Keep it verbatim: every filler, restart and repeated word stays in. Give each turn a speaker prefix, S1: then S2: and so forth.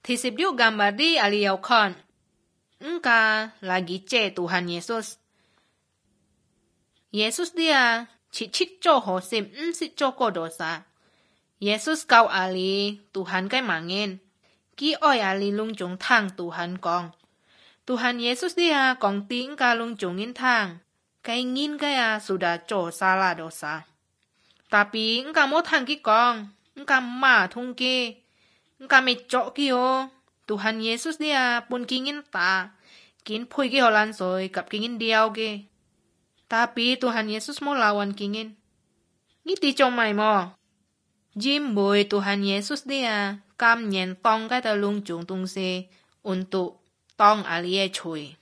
S1: Tisip yuk gambar di aliyau kon. Engka lagi ce Tuhan Yesus. Yesus dia cicit co hosim ensi coko dosa. Yesus kau ali Tuhan kai mangin. Ki oi ali lungcung tang Tuhan kong. Tuhan Yesus dia kong ting ka lungcungin tang. Kai ngin kaya sudah co salah dosa. Tapi engka mau tang ki kong. Engka ma tung ki. Engka me cok ki o. Tuhan Yesus dia pun kingin ta. Kin pui ki holan soy kap kingin diau ki. Tapi Tuhan Yesus mau lawan kingin. Ngiti comai mo. Jimboy Tuhan Yesus dia kam nyen tong ka talung chung tung se untuk tong alie chui.